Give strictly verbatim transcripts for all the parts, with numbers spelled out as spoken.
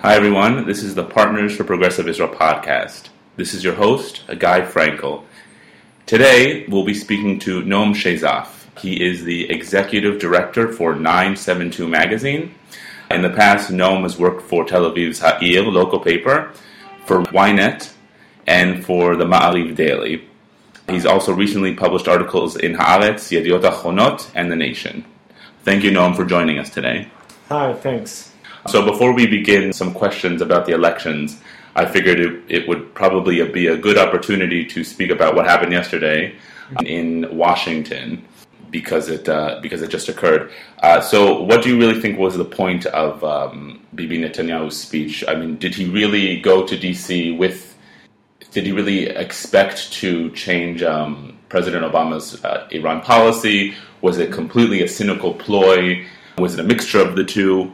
Hi everyone, this is the Partners for Progressive Israel podcast. This is your host, Guy Frankel. Today we'll be speaking to Noam Sheizaf. He is the executive director for nine seventy-two magazine. In the past, Noam has worked for Tel Aviv's Ha'ir local paper, for Ynet, and for the Ma'ariv Daily. He's also recently published articles in Haaretz, Yediot Achronot, and The Nation. Thank you, Noam, for joining us today. Hi, thanks. So before we begin some questions about the elections, I figured it, it would probably be a good opportunity to speak about what happened yesterday in Washington, because it uh, because it just occurred. Uh, so what do you really think was the point of um, Bibi Netanyahu's speech? I mean, did he really go to D C with, did he really expect to change um, President Obama's uh, Iran policy? Was it completely a cynical ploy? Was it a mixture of the two?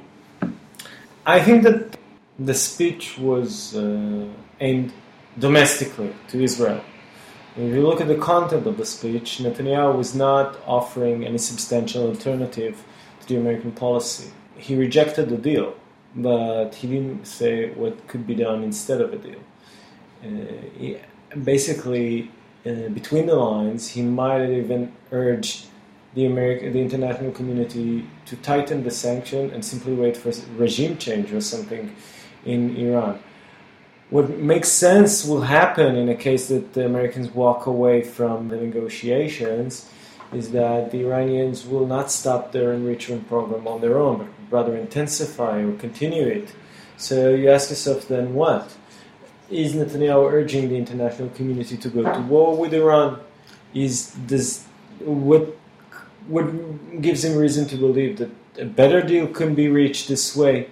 I think that the speech was uh, aimed domestically to Israel. If you look at the content of the speech, Netanyahu was not offering any substantial alternative to the American policy. He rejected the deal, but he didn't say what could be done instead of a deal. Uh, he, basically, uh, between the lines, he might have even urged the American, the international community to tighten the sanction and simply wait for regime change or something in Iran. What makes sense will happen in a case that the Americans walk away from the negotiations is that the Iranians will not stop their enrichment program on their own, but rather intensify or continue it. So you ask yourself then what? Is Netanyahu urging the international community to go to war with Iran? Is this what what gives him reason to believe that a better deal couldn't be reached this way?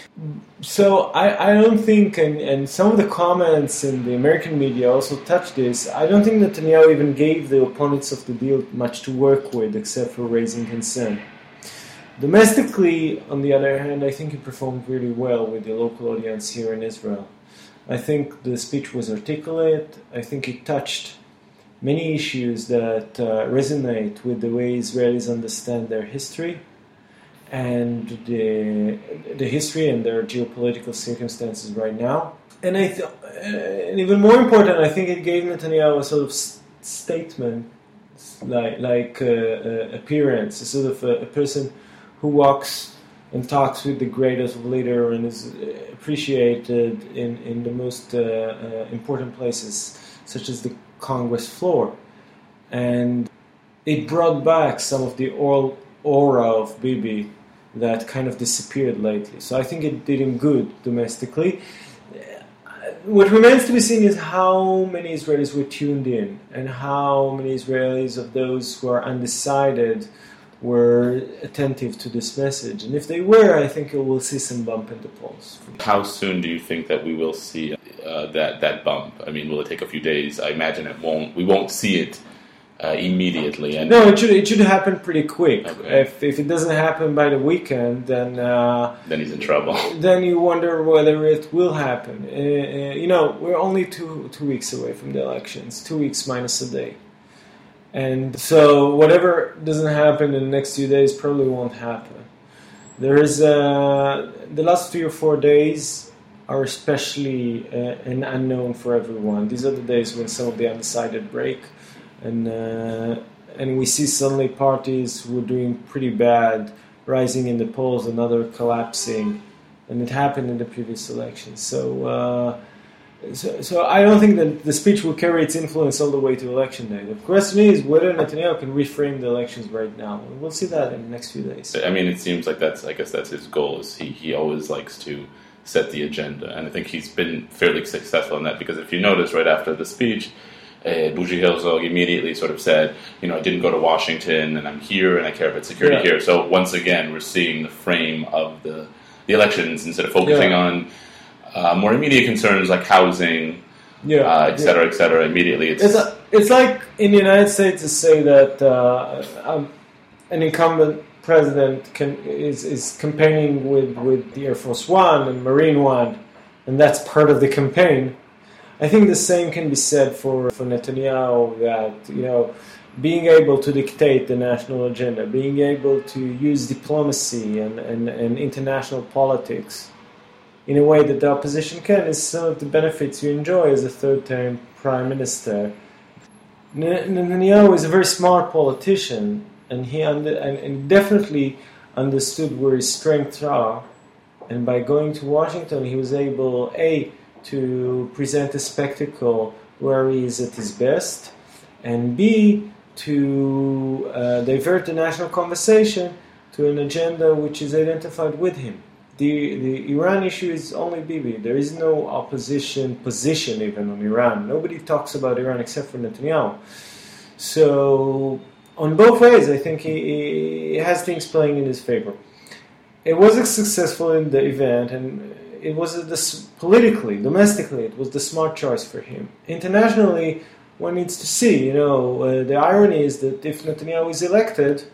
So I, I don't think, and, and some of the comments in the American media also touch this, I don't think Netanyahu even gave the opponents of the deal much to work with except for raising concern. Domestically, on the other hand, I think he performed really well with the local audience here in Israel. I think the speech was articulate. I think it touched many issues that uh, resonate with the way Israelis understand their history and the the history and their geopolitical circumstances right now. And I th- uh, and even more important, I think it gave Netanyahu a sort of s- statement, like like uh, uh, appearance, a sort of a, a person who walks and talks with the greatest leader and is appreciated in, in the most uh, uh, important places, such as the Congress floor. And it brought back some of the oral aura of Bibi that kind of disappeared lately. So I think it did him good domestically. What remains to be seen is how many Israelis were tuned in and how many Israelis of those who are undecided were attentive to this message. And if they were, I think we'll see some bump in the polls. How soon do you think that we will see uh, that that bump? I mean, will it take a few days? I imagine it won't. We won't see it uh, immediately. And no, it should it should happen pretty quick. Okay. If if it doesn't happen by the weekend, then uh, then he's in trouble. Then you wonder whether it will happen. Uh, uh, you know, we're only two two weeks away from the elections. Two weeks minus a day. And so whatever doesn't happen in the next few days probably won't happen. There is uh, the last three or four days are especially uh, an unknown for everyone. These are the days when some of the undecided break, and uh, and we see suddenly parties who are doing pretty bad rising in the polls and other collapsing, and it happened in the previous elections. So. Uh, So, so I don't think that the speech will carry its influence all the way to election day. The question is whether Netanyahu can reframe the elections right now. And we'll see that in the next few days. I mean, it seems like that's, I guess that's his goal. Is he, he always likes to set the agenda. And I think he's been fairly successful in that, because if you notice right after the speech, uh, Bougie Herzog immediately sort of said, you know, I didn't go to Washington and I'm here and I care about security yeah. here. So once again, we're seeing the frame of the, the elections instead of focusing yeah. on Uh, more immediate concerns like housing, yeah, uh, et cetera, yeah. et cetera. Immediately, it's it's, a, it's like in the United States to say that uh, um, an incumbent president can is, is campaigning with, with the Air Force One and Marine One, and that's part of the campaign. I think the same can be said for, for Netanyahu. That you know, being able to dictate the national agenda, being able to use diplomacy and, and, and international politics in a way that the opposition can, is some of the benefits you enjoy as a third-term prime minister. Netanyahu is a very smart politician, and he under, and, and definitely understood where his strengths are. And by going to Washington, he was able, A, to present a spectacle where he is at his best, and B, to uh, divert the national conversation to an agenda which is identified with him. The, the Iran issue is only Bibi. There is no opposition position even on Iran. Nobody talks about Iran except for Netanyahu. So, on both ways, I think he, he has things playing in his favor. It was successful in the event, and it was a, this, politically, domestically, it was the smart choice for him. Internationally, one needs to see, you know, uh, the irony is that if Netanyahu is elected,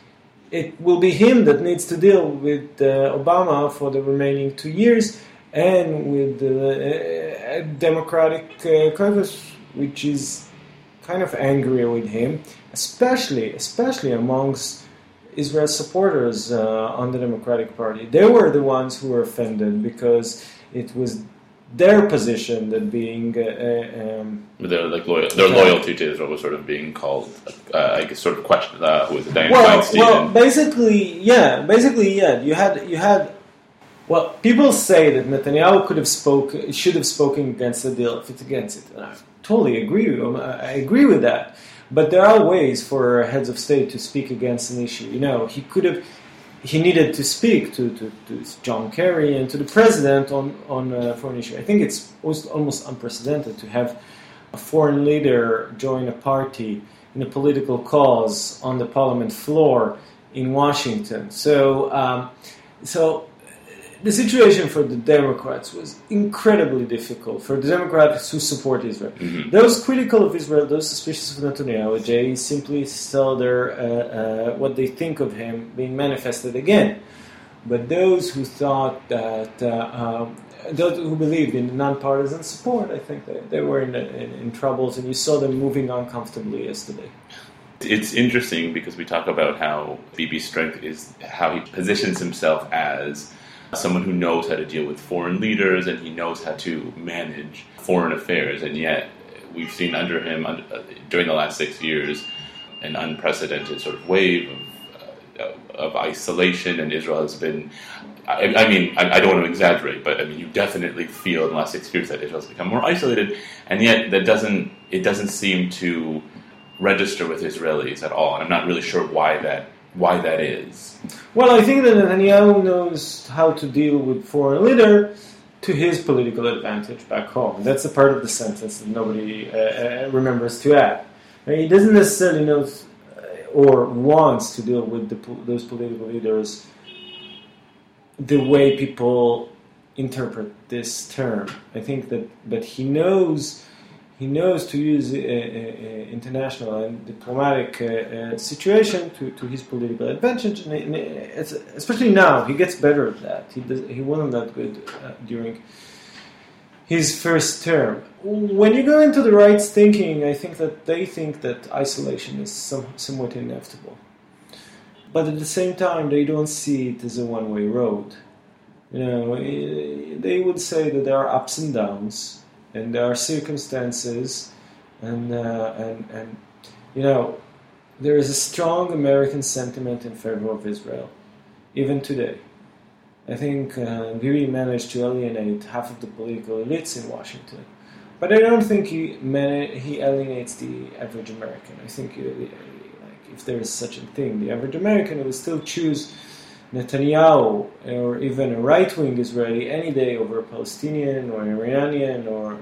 it will be him that needs to deal with uh, Obama for the remaining two years and with the uh, Democratic uh, caucus, which is kind of angry with him, especially, especially amongst Israel's supporters uh, on the Democratic Party. They were the ones who were offended because it was their position that being uh, um, their like loyal, their loyalty to Israel was sort of being called, uh, I guess, sort of questioned. Uh, who was it, Dianne well, Feinstein? Well, basically, yeah, basically, yeah. You had, you had. Well, people say that Netanyahu could have spoken, should have spoken against the deal if it's against it. And I totally agree. With, I agree with that. But there are ways for heads of state to speak against an issue. You know, he could have. He needed to speak to, to, to John Kerry and to the president on, on a foreign issue. I think it's almost, almost unprecedented to have a foreign leader join a party in a political cause on the parliament floor in Washington. So, um, so the situation for the Democrats was incredibly difficult, for the Democrats who support Israel. Mm-hmm. Those critical of Israel, those suspicious of Netanyahu, they simply saw their, uh, uh, what they think of him being manifested again. But those who thought that, uh, um, those who believed in nonpartisan support, I think they, they were in, in, in troubles, and you saw them moving on comfortably yesterday. It's interesting because we talk about how Bibi's strength is how he positions himself as someone who knows how to deal with foreign leaders, and he knows how to manage foreign affairs. And yet, we've seen under him, under, uh, during the last six years, an unprecedented sort of wave of, uh, of isolation, and Israel has been, I, I mean, I, I don't want to exaggerate, but I mean, you definitely feel in the last six years that Israel has become more isolated, and yet that doesn't, it doesn't seem to register with Israelis at all, and I'm not really sure why that why that is. Well, I think that Netanyahu knows how to deal with foreign leader to his political advantage back home. That's a part of the sentence that nobody uh, remembers to add. He doesn't necessarily know or wants to deal with the, those political leaders the way people interpret this term. I think that, that he knows he knows to use uh, uh, international and diplomatic uh, uh, situation to, to his political advantage, and it's, especially now he gets better at that. He does, he wasn't that good uh, during his first term. When you go into the right's thinking, I think that they think that isolation is some, somewhat inevitable, but at the same time they don't see it as a one-way road. You know, they would say that there are ups and downs, and there are circumstances, and, uh, and, and, you know, there is a strong American sentiment in favor of Israel, even today. I think uh, Bibi managed to alienate half of the political elites in Washington, but I don't think he man- he alienates the average American. I think, uh, like, if there is such a thing, the average American will still choose Netanyahu or even a right-wing Israeli any day over a Palestinian or Iranian or uh,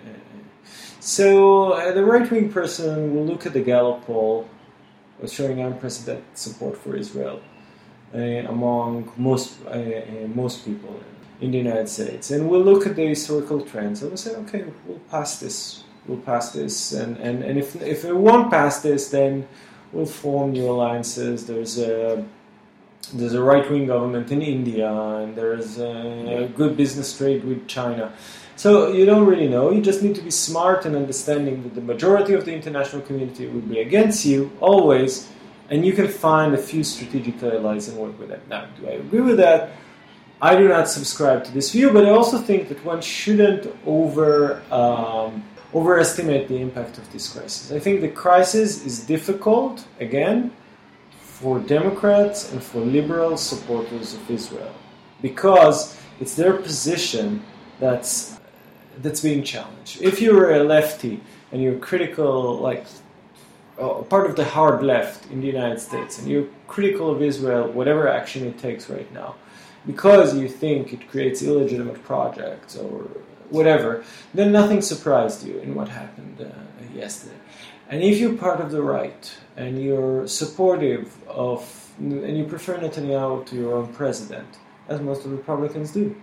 so uh, the right-wing person will look at the Gallup poll showing unprecedented support for Israel uh, among most uh, uh, most people in the United States, and we'll look at the historical trends and we'll say, okay, we'll pass this, we'll pass this, and, and, and if if we won't pass this, then we'll form new alliances. There's a There's a right-wing government in India, and there's a good business trade with China. So you don't really know. You just need to be smart and understanding that the majority of the international community will be against you, always, and you can find a few strategic allies and work with them. Now, do I agree with that? I do not subscribe to this view, but I also think that one shouldn't over um, overestimate the impact of this crisis. I think the crisis is difficult, again, for Democrats and for liberal supporters of Israel, because it's their position that's that's being challenged. If you're a lefty and you're critical, like uh, part of the hard left in the United States, and you're critical of Israel, whatever action it takes right now, because you think it creates illegitimate projects or whatever, then nothing surprised you in what happened uh, yesterday. And if you're part of the right and you're supportive of, and you prefer Netanyahu to your own president, as most of the Republicans do,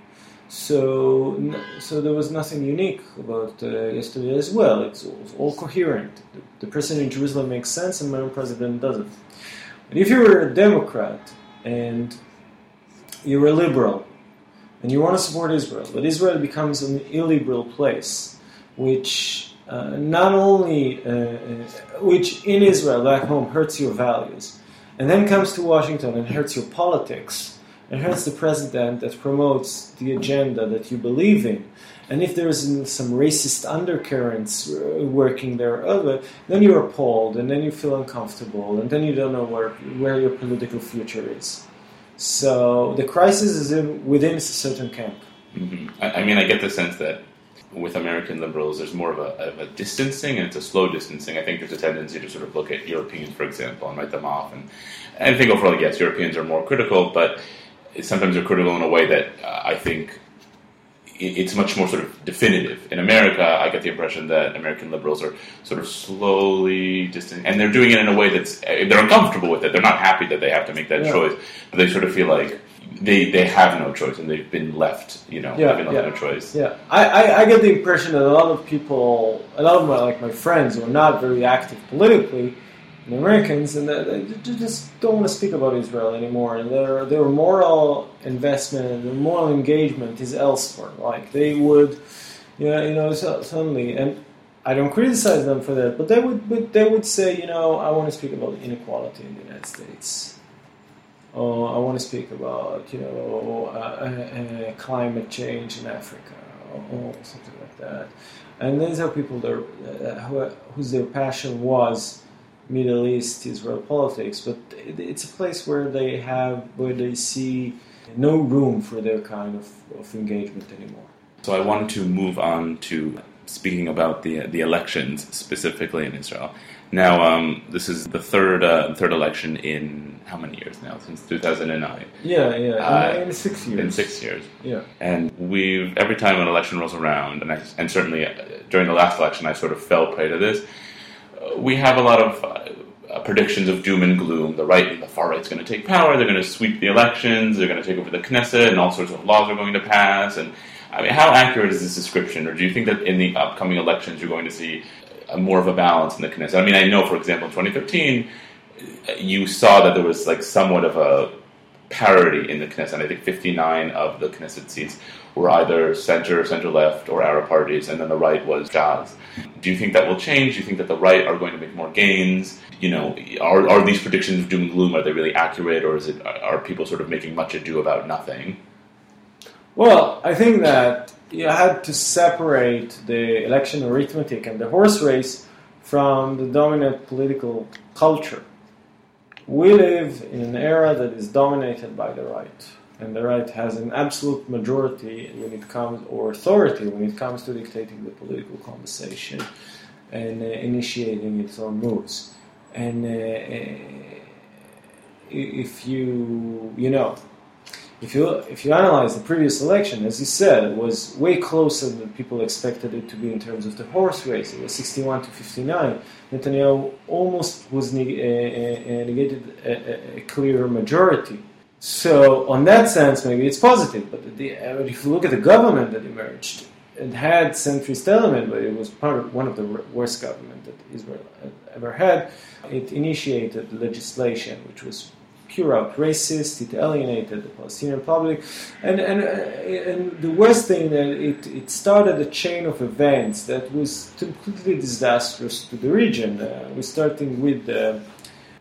so so there was nothing unique about uh, yesterday as well. It's all, it's all coherent. The, the president in Jerusalem makes sense, and my own president doesn't. But if you're a Democrat and you're a liberal, and you want to support Israel, but Israel becomes an illiberal place, which uh, not only, uh, which in Israel, back home, hurts your values, and then comes to Washington and hurts your politics, and hurts the president that promotes the agenda that you believe in, and if there's some racist undercurrents working there, then you're appalled, and then you feel uncomfortable, and then you don't know where, where your political future is. So the crisis is in, within a certain camp. Mm-hmm. I, I mean, I get the sense that with American liberals, there's more of a, of a distancing, and it's a slow distancing. I think there's a tendency to sort of look at Europeans, for example, and write them off. And, and I think overall, yes, Europeans are more critical, but sometimes they're critical in a way that uh, I think it's much more sort of definitive. In America, I get the impression that American liberals are sort of slowly distant, and they're doing it in a way that's, they're uncomfortable with it. They're not happy that they have to make that yeah. choice, but they sort of feel like they, they have no choice, and they've been left, you know, yeah, they've been left yeah. no choice. Yeah, I, I, I get the impression that a lot of people, a lot of my, like my friends who are not very active politically, the Americans, and they, they just don't want to speak about Israel anymore, and their their moral investment and their moral engagement is elsewhere. Like they would, you know, you know, so, suddenly, and I don't criticize them for that, but they would, but they would say, you know, I want to speak about inequality in the United States. Oh, I want to speak about, you know, uh, uh, climate change in Africa, or something like that. And these are people that uh, who, whose their passion was Middle East, Israel politics, but it's a place where they have, where they see no room for their kind of, of engagement anymore. So I wanted to move on to speaking about the the elections specifically in Israel. Now, um, this is the third uh, third election in how many years now? Since two thousand nine. Yeah, yeah, uh, in, in six years. In six years. Yeah. And we've every time an election rolls around, and I, and certainly during the last election, I sort of fell prey to this. We have a lot of uh, predictions of doom and gloom. The right and the far right's going to take power. They're going to sweep the elections. They're going to take over the Knesset, and all sorts of laws are going to pass. And I mean, how accurate is this description? Or do you think that in the upcoming elections you're going to see a, more of a balance in the Knesset? I mean, I know, for example, in twenty thirteen, you saw that there was like somewhat of a parity in the Knesset. I think fifty-nine of the Knesset seats were either center, center-left, or Arab parties, and then the right was Jazz. Do you think that will change? Do you think that the right are going to make more gains? You know, are are these predictions of doom and gloom, are they really accurate, or is it are people sort of making much ado about nothing? Well, I think that you had to separate the election arithmetic and the horse race from the dominant political culture. We live in an era that is dominated by the right, and the right has an absolute majority when it comes, or authority when it comes to dictating the political conversation and uh, initiating its own moves. And uh, if you, you know, if you if you analyze the previous election, as you said, it was way closer than people expected it to be in terms of the horse race. It was sixty-one to fifty-nine. Netanyahu almost was neg- uh, uh, negated a, a clear majority. So, on that sense, maybe it's positive. But the, uh, if you look at the government that emerged, it had centrist element, but it was part of one of the worst government that Israel had ever had. It initiated legislation which was pure out racist. It alienated the Palestinian public, and and uh, and the worst thing that it it started a chain of events that was completely disastrous to the region. Uh, we're starting with the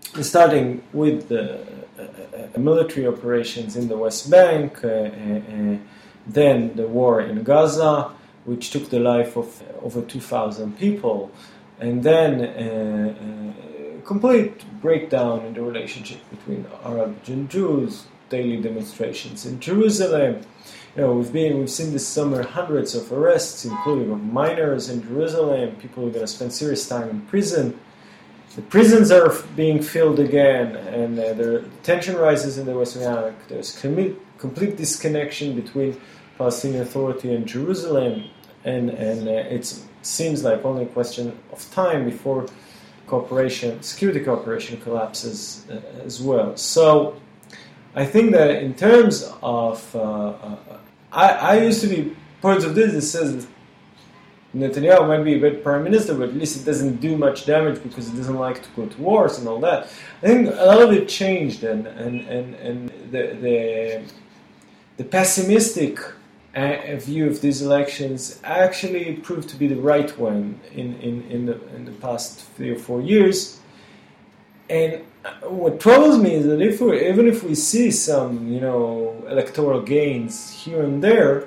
starting with the uh, military operations in the West Bank, uh, uh, then the war in Gaza, which took the life of over two thousand people, and then uh, uh, complete breakdown in the relationship between Arabs and Jews, daily demonstrations in Jerusalem. You know, we've been we've seen this summer hundreds of arrests, including of minors in Jerusalem. People are going to spend serious time in prison. The prisons are being filled again, and uh, the tension rises in the West Bank. There's com- complete disconnection between Palestinian Authority and Jerusalem, and and uh, it seems like only a question of time before cooperation, security cooperation collapses uh, as well. So, I think that in terms of, uh, uh, I, I used to be part of this that says Netanyahu might be a bad prime minister, but at least it doesn't do much damage because it doesn't like to go to wars and all that. I think a lot of it changed, and and and, and the, the the pessimistic uh, view of these elections actually proved to be the right one in in in the in the past three or four years. And what troubles me is that if we, even if we see some, you know, electoral gains here and there,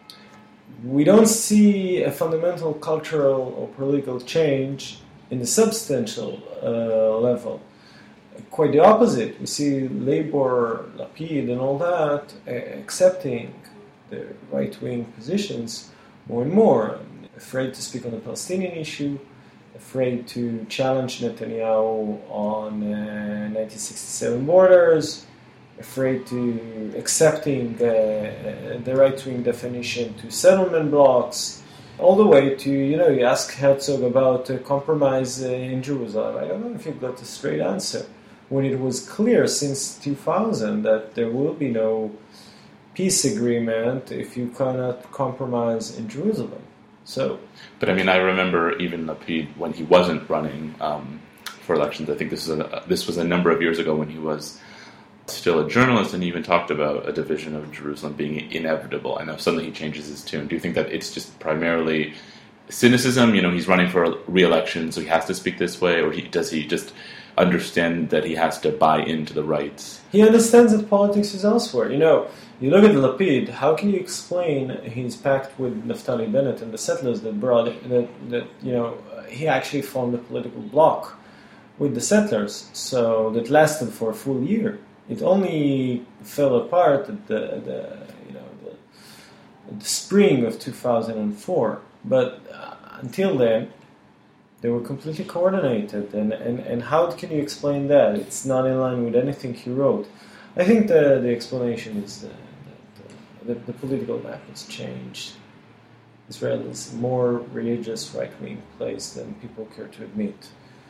we don't see a fundamental cultural or political change in the substantial uh, level. Quite the opposite. We see Labour, Lapid, and all that uh, accepting the right-wing positions more and more, afraid to speak on the Palestinian issue, afraid to challenge Netanyahu on uh, nineteen sixty-seven borders, afraid to accepting uh, the right-wing definition to settlement blocks, all the way to, you know, you ask Herzog about a compromise uh, in Jerusalem. I don't know if you got a straight answer, when it was clear since two thousand that there will be no peace agreement if you cannot compromise in Jerusalem. So, but I mean, I remember even Lapid when he wasn't running um, for elections. I think this is a, this was a number of years ago when he was still a journalist, and he even talked about a division of Jerusalem being inevitable. I know suddenly he changes his tune. Do you think that it's just primarily cynicism? You know, he's running for re-election, so he has to speak this way, or he, does he just understand that he has to buy into the rights? He understands that politics is elsewhere. You know, you look at Lapid, how can you explain his pact with Naftali Bennett and the settlers that brought it, that, that, you know, he actually formed a political bloc with the settlers, so that lasted for a full year. It only fell apart at the, the you know, the, the spring of two thousand four, but uh, until then, they were completely coordinated, and, and, and how can you explain that? It's not in line with anything he wrote. I think the, the explanation is that the, the, the political map has changed. Israel is a more religious right-wing place than people care to admit.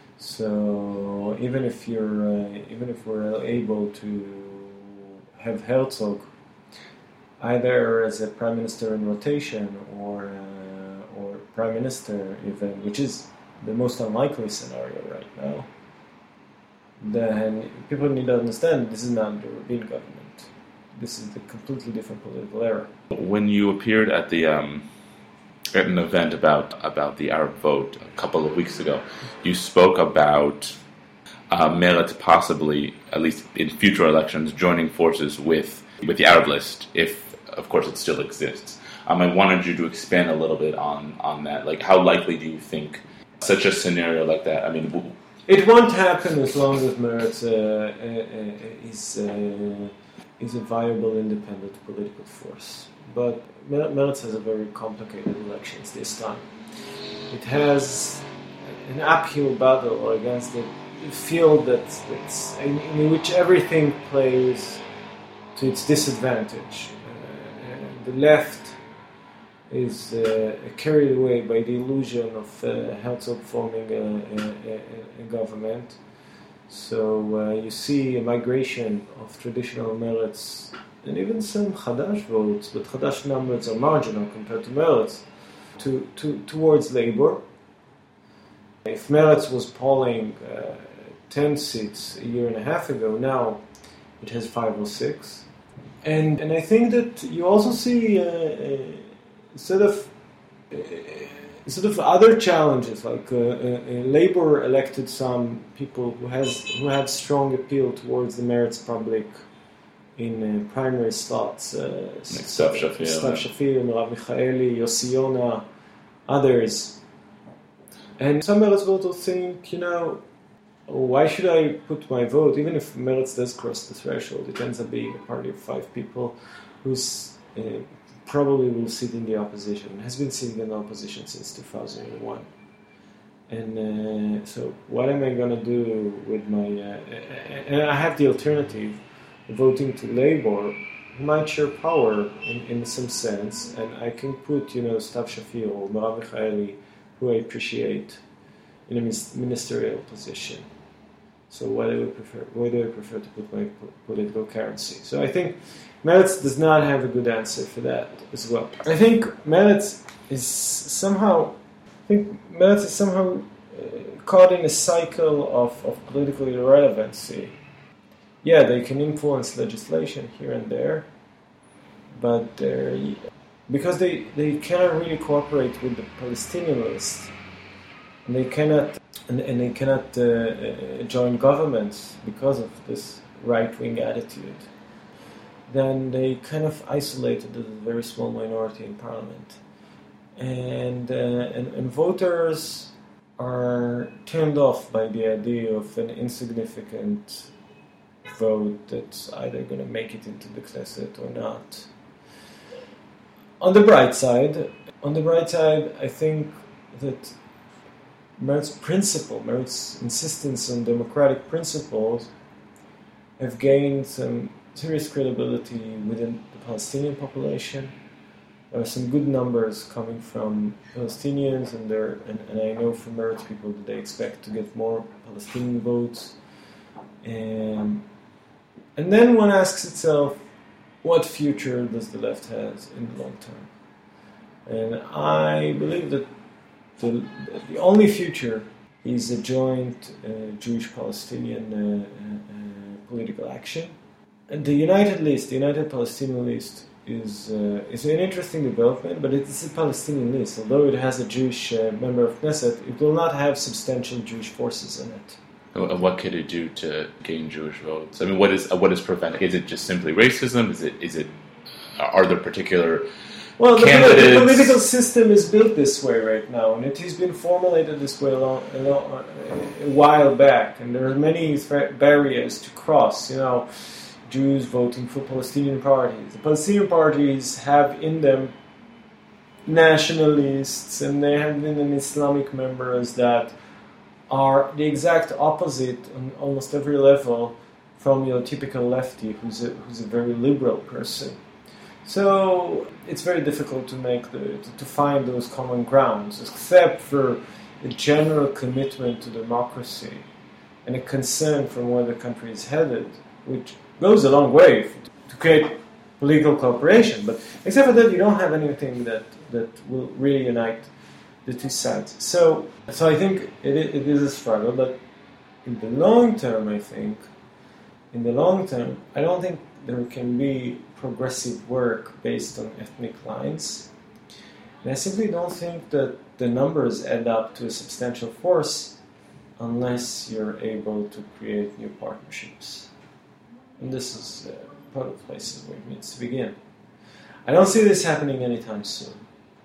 So even if you're, uh, even if we're able to have Herzog either as a prime minister in rotation or uh, or prime minister even, which is the most unlikely scenario right now, then people need to understand this is not the Rabin government. This is a completely different political era. When you appeared at the um, at an event about about the Arab vote a couple of weeks ago, you spoke about uh, Meretz possibly, at least in future elections, joining forces with with the Arab list, if of course it still exists. Um, I wanted you to expand a little bit on on that. Like, how likely do you think such a scenario like that? I mean, w- it won't happen as long as Meretz uh, uh, is uh, is a viable, independent political force. But Meretz has a very complicated elections this time. It has an uphill battle against a field that's, that's in, in which everything plays to its disadvantage. Uh, the left is uh, carried away by the illusion of uh, Herzog forming a, a, a government. So uh, you see a migration of traditional Meretz and even some Hadash votes, but Hadash numbers are marginal compared to Meretz, to, to, towards Labour. If Meretz was polling uh, ten seats a year and a half ago, now it has five or six. And and I think that you also see uh, uh, sort of uh, sort of other challenges, like uh, uh, Labour elected some people who has who had strong appeal towards the Meretz public in uh, primary slots. Uh, like Stav Shafir, Stav Shafir, Merav Michaeli, Yossi Yona, others. And some Meretz voters think, you know, why should I put my vote, even if Meretz does cross the threshold? It ends up being a party of five people who's uh, probably will sit in the opposition, has been sitting in the opposition since two thousand one. And uh, so what am I going to do with my... Uh, and I have the alternative, voting to Labour, who might share power in, in some sense, and I can put, you know, Stav Shafir or Merav Michaeli, who I appreciate, in a ministerial position. So why do I prefer? Why do I prefer to put my political currency? So I think Meretz does not have a good answer for that as well. I think Meretz is somehow, I think Meretz is somehow uh, caught in a cycle of, of political irrelevancy. Yeah, they can influence legislation here and there, but they're, because they, they cannot really cooperate with the Palestinian list, and they cannot and, and they cannot uh, uh, join governments because of this right-wing attitude, then they kind of isolated a very small minority in parliament. And, uh, and, and voters are turned off by the idea of an insignificant vote that's either going to make it into the Knesset or not. On the bright side, on the bright side, I think that Meretz's principle, Meretz's insistence on democratic principles have gained some serious credibility within the Palestinian population. There are some good numbers coming from Palestinians, and, there, and, and I know from Meretz people that they expect to get more Palestinian votes. And, and then one asks itself, what future does the left have in the long term? And I believe that the, the only future is a joint uh, Jewish-Palestinian uh, uh, political action. And the United List, the United Palestinian List, is uh, is an interesting development, but it's a Palestinian list. Although it has a Jewish uh, member of Knesset, it will not have substantial Jewish forces in it. And what could it do to gain Jewish votes? I mean, what is what is preventing? Is it just simply racism? Is it is it? Are there particular well, the, candidates? the political system is built this way right now, and it has been formulated this way a, long, a, long, a while back. And there are many barriers to cross. You know, Jews voting for Palestinian parties. The Palestinian parties have in them nationalists, and they have in them Islamic members that are the exact opposite on almost every level from your typical lefty, who's a, who's a very liberal person. So it's very difficult to make the to, to find those common grounds, except for a general commitment to democracy and a concern from where the country is headed, which goes a long way to create political cooperation. But except for that, you don't have anything that, that will really unite the two sides. So, so I think it, it is a struggle, but in the long term, I think, in the long term, I don't think there can be progressive work based on ethnic lines. And I simply don't think that the numbers add up to a substantial force unless you're able to create new partnerships. And this is uh, part of places where it needs to begin. I don't see this happening anytime soon.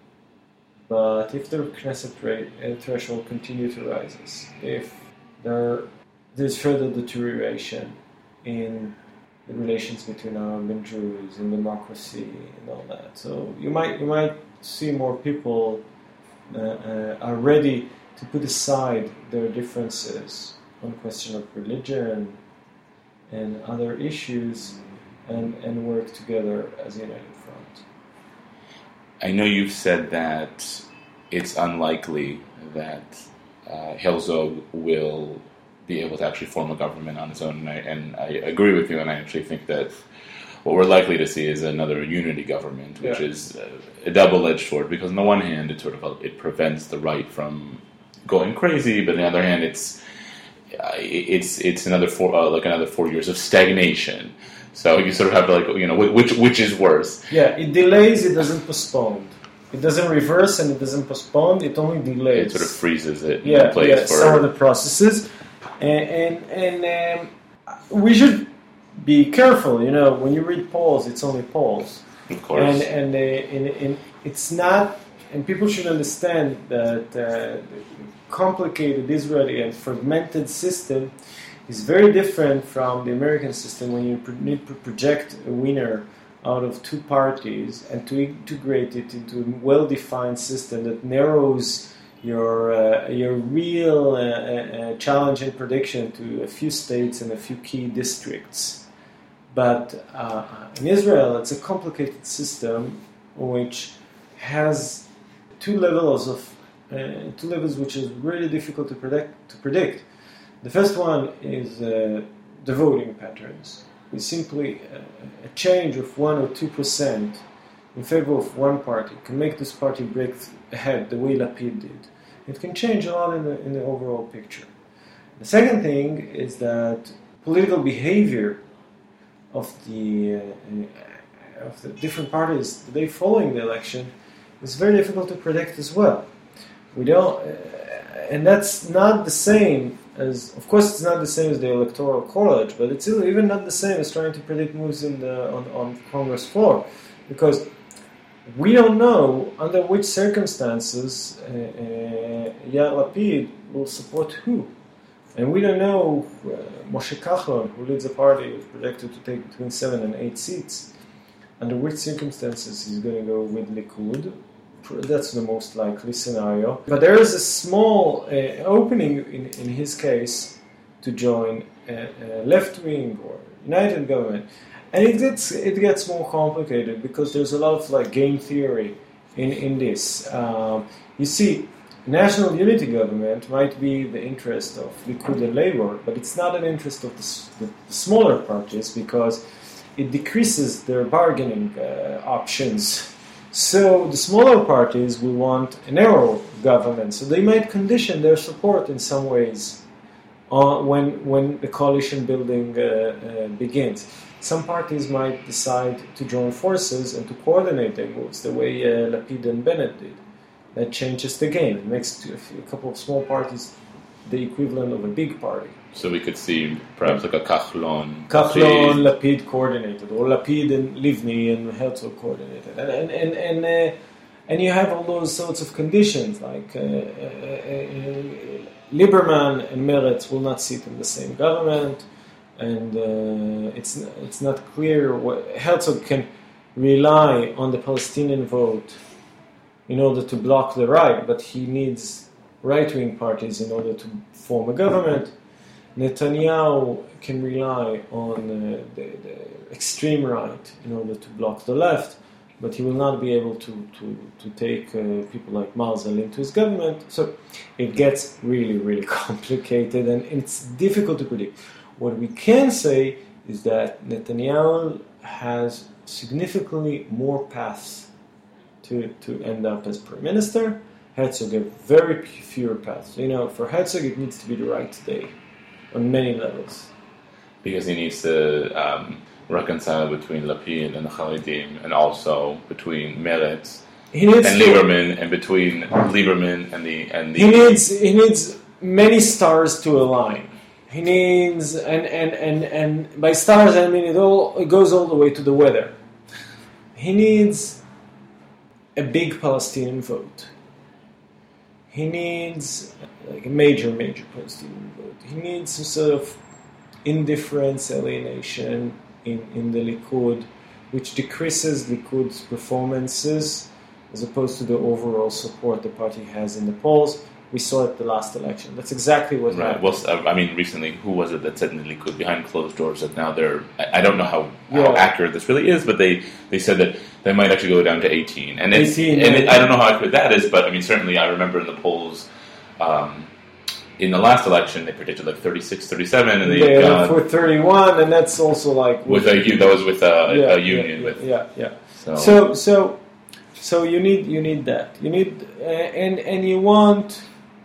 But if the Knesset rate, uh, threshold continue to rise, if there there's further deterioration in the relations between Arab and Jews and democracy and all that, so you might you might see more people uh, uh, are ready to put aside their differences on the question of religion and other issues and, and work together as a united front. I know you've said that it's unlikely that uh, Herzog will be able to actually form a government on its own, and I, and I agree with you, and I actually think that what we're likely to see is another unity government, which yeah. is a, a double-edged sword, because on the one hand, it sort of it prevents the right from going crazy, but on the other hand, it's uh, it's it's another four uh, like another four years of stagnation. So you sort of have to, like, you know, which which is worse? Yeah, it delays, it doesn't postpone. It doesn't reverse and it doesn't postpone. It only delays. It sort of freezes it yeah, in place yeah, for some of the processes, and and, and um, we should be careful. You know, when you read polls, it's only polls, of course, and and, uh, and, and it's not. And people should understand that uh, the complicated Israeli and fragmented system is very different from the American system when you need to project a winner out of two parties and to integrate it into a well-defined system that narrows your uh, your real uh, uh, challenge and prediction to a few states and a few key districts. But uh, in Israel, it's a complicated system which has two levels of uh, two levels which is really difficult to predict. To predict. The first one is uh, the voting patterns. It's simply a, a change of one or two percent in favor of one party can make this party break ahead the way Lapid did. It can change a lot in the in the overall picture. The second thing is that political behavior of the uh, of the different parties the day following the election is very difficult to predict as well. We don't, uh, and that's not the same as, of course, it's not the same as the Electoral College, but it's even not the same as trying to predict moves in the on, on Congress floor, because we don't know under which circumstances uh, uh, Yair Lapid will support who, and we don't know uh, Moshe Kachlon, who leads a party, is projected to take between seven and eight seats. Under which circumstances he's going to go with Likud. That's the most likely scenario. But there is a small uh, opening in, in his case to join a, a left-wing or united government. And it gets it gets more complicated because there's a lot of like game theory in, in this. Um, you see, national unity government might be the interest of Likud and Labour, but it's not an interest of the, the smaller parties because it decreases their bargaining uh, options. So the smaller parties will want a narrow government. So they might condition their support in some ways uh, when when the coalition building uh, uh, begins. Some parties might decide to join forces and to coordinate their moves the way uh, Lapid and Bennett did. That changes the game. It makes a, few, a couple of small parties the equivalent of a big party. So we could see perhaps like a Kachlon, Kachlon, Lapid coordinated, or Lapid and Livni and Herzog coordinated, and and and and, uh, and you have all those sorts of conditions like uh, uh, uh, Lieberman and Meretz will not sit in the same government, and uh, it's it's not clear what Herzog can rely on the Palestinian vote in order to block the right, but he needs right-wing parties in order to form a government. Netanyahu can rely on uh, the, the extreme right in order to block the left, but he will not be able to, to, to take uh, people like Marzal into his government. So it gets really, really complicated, and it's difficult to predict. What we can say is that Netanyahu has significantly more paths to, to end up as prime minister. Herzog have very fewer paths. You know, for Herzog it needs to be the right day on many levels. Because he needs to um, reconcile between Lapid and the Halidim, and also between Meretz and Lieberman, and between Lieberman and the and the. He needs he needs many stars to align. He needs and and, and, and by stars I mean it all it goes all the way to the weather. He needs a big Palestinian vote. He needs like a major, major Palestinian vote. He needs some sort of indifference, alienation in, in the Likud, which decreases Likud's performances as opposed to the overall support the party has in the polls. We saw it the last election. That's exactly what right. happened. Well, I mean, recently, who was it that said in the Likud behind closed doors that now they're... I don't know how, yeah. how accurate this really is, but they, they said that they might actually go down to eighteen. And, it's, eighteen, and yeah. it, I don't know how accurate that is, but I mean, certainly I remember in the polls... Um, in the last election, they predicted like thirty-six, thirty-seven, and they yeah, got... for thirty-one, and that's also like... With a, that was with a, yeah, a union. Yeah, with yeah, yeah. So... so, so, so you need you need that. You need... Uh, and, and you want...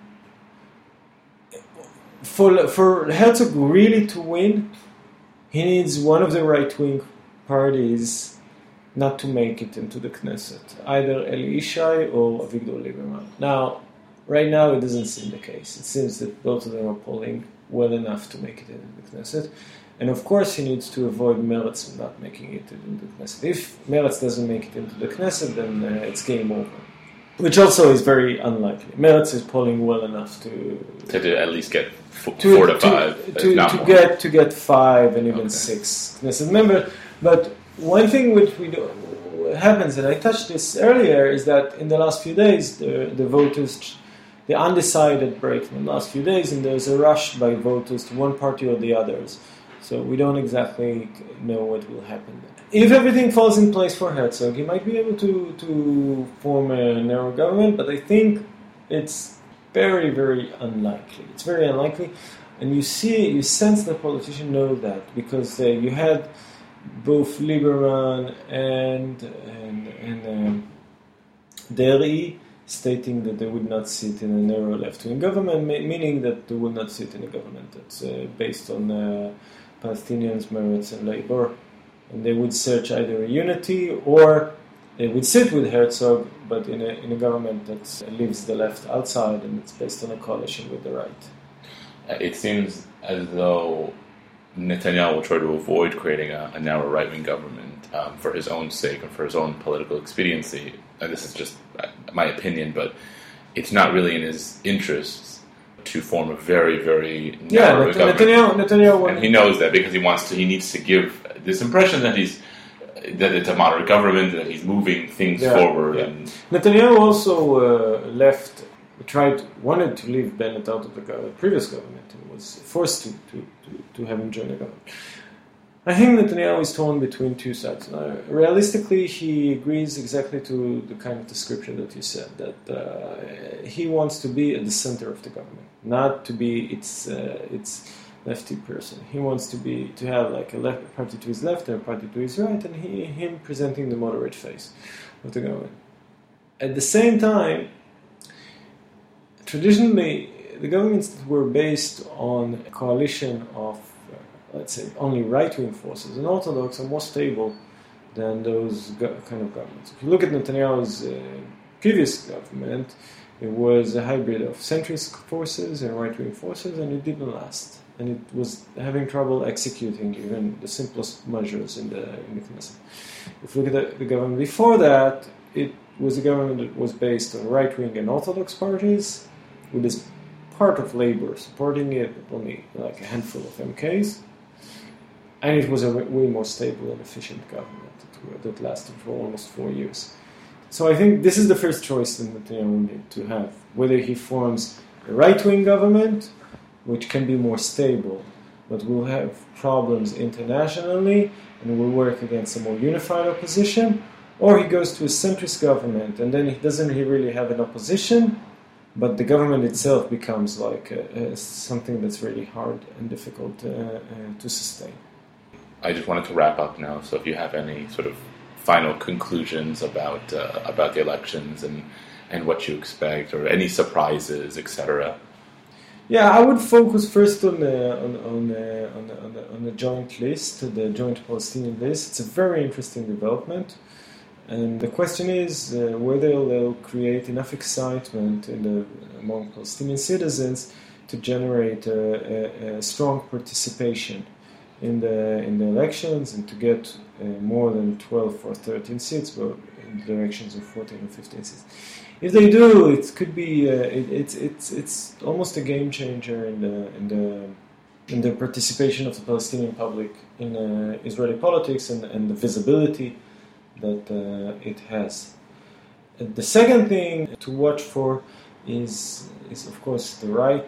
For for Herzog really to win, he needs one of the right-wing parties not to make it into the Knesset, either Eli Yishai or Avigdor Lieberman. Now, right now it doesn't seem the case. It seems that both of them are polling well enough to make it into the Knesset. And of course he needs to avoid Meretz not making it into the Knesset. If Meretz doesn't make it into the Knesset, then uh, it's game over. Which also is very unlikely. Meretz is polling well enough to... To, to at least get f- to, four to, to five. To, to get to get five and even okay. six Knesset members. But one thing which we do, happens, and I touched this earlier, is that in the last few days, the, the voters, the undecided break in the last few days, and there's a rush by voters to one party or the others. So we don't exactly know what will happen. If everything falls in place for Herzog, he might be able to, to form a narrow government, but I think it's very, very unlikely. It's very unlikely. And you see, you sense the politicians know that, because uh, you had both Lieberman and, and, and um, Deri stating that they would not sit in a narrow left-wing government, meaning that they would not sit in a government that's uh, based on uh, Palestinians, Meretz, and Labour. And they would search either a unity, or they would sit with Herzog, but in a in a government that leaves the left outside and it's based on a coalition with the right. It seems as though Netanyahu will try to avoid creating a, a narrow right-wing government um, for his own sake and for his own political expediency. And this is just my opinion, but it's not really in his interests to form a very, very narrow yeah, government. Netanyahu, Netanyahu and he knows that because he wants to. He needs to give this impression that he's that it's a moderate government, that he's moving things yeah, forward. Yeah. And Netanyahu also uh, left, tried, wanted to leave Bennett out of the go- previous government and was forced to, to, to, to have him join the government. I think Netanyahu is torn between two sides. Uh, realistically, he agrees exactly to the kind of description that you said, that uh, he wants to be at the center of the government, not to be its uh, its lefty person. He wants to be to have like a left party to his left and a party to his right, and he, him presenting the moderate face of the government. At the same time, traditionally, the governments that were based on a coalition of let's say, only right-wing forces, and Orthodox are more stable than those go- kind of governments. If you look at Netanyahu's uh, previous government, it was a hybrid of centrist forces and right-wing forces, and it didn't last. And it was having trouble executing even the simplest measures in the, in the Knesset. If you look at the, the government before that, it was a government that was based on right-wing and Orthodox parties, with this part of labor supporting it, but only like a handful of M Ks. And it was a way more stable and efficient government that, that lasted for almost four years. So I think this is the first choice that Netanyahu will need to have, whether he forms a right-wing government, which can be more stable, but will have problems internationally and will work against a more unified opposition, or he goes to a centrist government and then he doesn't he really have an opposition, but the government itself becomes like a, a, something that's really hard and difficult uh, uh, to sustain. I just wanted to wrap up now, so if you have any sort of final conclusions about uh, about the elections and, and what you expect, or any surprises, et cetera. Yeah, I would focus first on the on on the, on the, on the, on the joint list, the joint Palestinian list. It's a very interesting development, and the question is uh, whether they'll create enough excitement in the, among Palestinian citizens to generate a, a, a strong participation in the in the elections and to get uh, more than twelve or thirteen seats, but in the directions of fourteen or fifteen seats. If they do, it could be uh, it, it's it's it's almost a game changer in the in the in the participation of the Palestinian public in uh, Israeli politics and, and the visibility that uh, it has. And the second thing to watch for is is of course the right.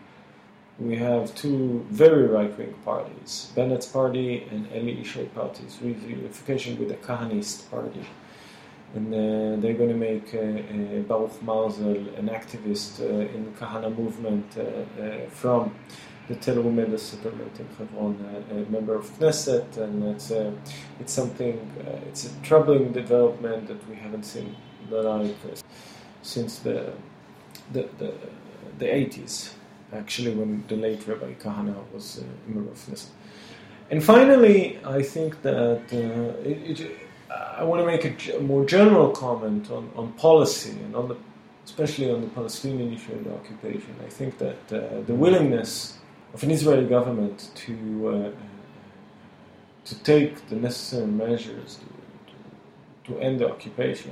We have two very right-wing parties, Bennett's party and Eli Yishai parties, with unification with the Kahanist party. And uh, they're going to make uh, uh, Baruch Marzel, an activist uh, in the Kahana movement uh, uh, from the Tel Rumeda settlement in Hebron, uh, a member of Knesset, and it's uh, it's something, uh, it's a troubling development that we haven't seen the like uh, since the the the, the eighties. Actually, when the late Rabbi Kahana was uh, a member of Knesset. And finally, I think that uh, it, it, I want to make a, g- a more general comment on, on policy and on the, especially on the Palestinian issue and the occupation. I think that uh, the willingness of an Israeli government to uh, to take the necessary measures to, to, to end the occupation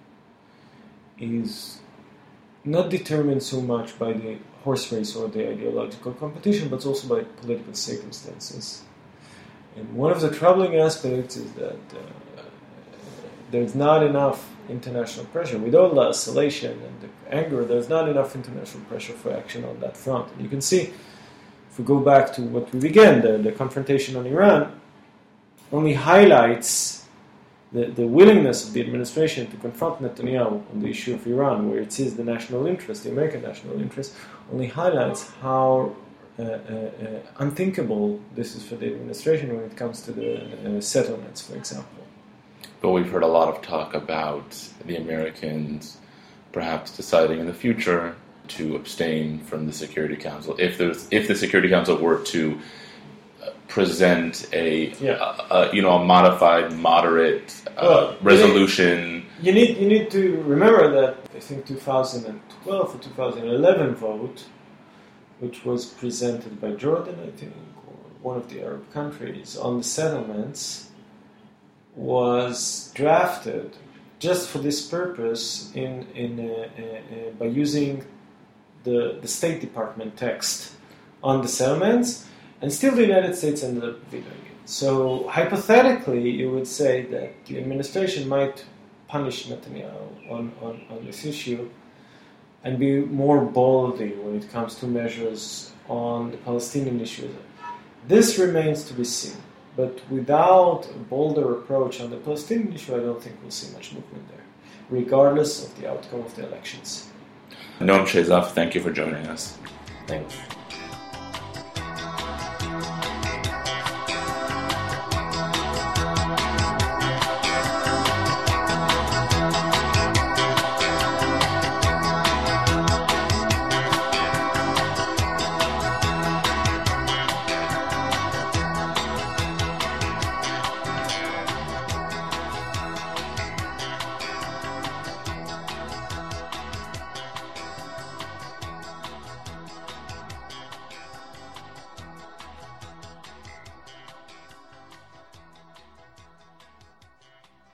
is not determined so much by the horse race or the ideological competition, but also by political circumstances. And one of the troubling aspects is that uh, there's not enough international pressure. With all the isolation and the anger, there's not enough international pressure for action on that front. And you can see, if we go back to what we began, the, the confrontation on Iran only highlights the, the willingness of the administration to confront Netanyahu on the issue of Iran, where it sees the national interest, the American national interest, only highlights how uh, uh, uh, unthinkable this is for the administration when it comes to the uh, settlements, for example. But we've heard a lot of talk about the Americans perhaps deciding in the future to abstain from the Security Council if there's if the Security Council were to present a, yeah. a, a you know a modified, moderate uh, well, resolution. You need you need to remember that I think two thousand twelve or two thousand eleven vote, which was presented by Jordan, I think, or one of the Arab countries, on the settlements, was drafted just for this purpose in in uh, uh, uh, by using the the State Department text on the settlements, and still the United States ended up vetoing it. So hypothetically, you would say that the administration might punish Netanyahu on, on, on this issue and be more boldy when it comes to measures on the Palestinian issue. This remains to be seen. But without a bolder approach on the Palestinian issue, I don't think we'll see much movement there, regardless of the outcome of the elections. Noam Sheizaf, thank you for joining us. Thanks.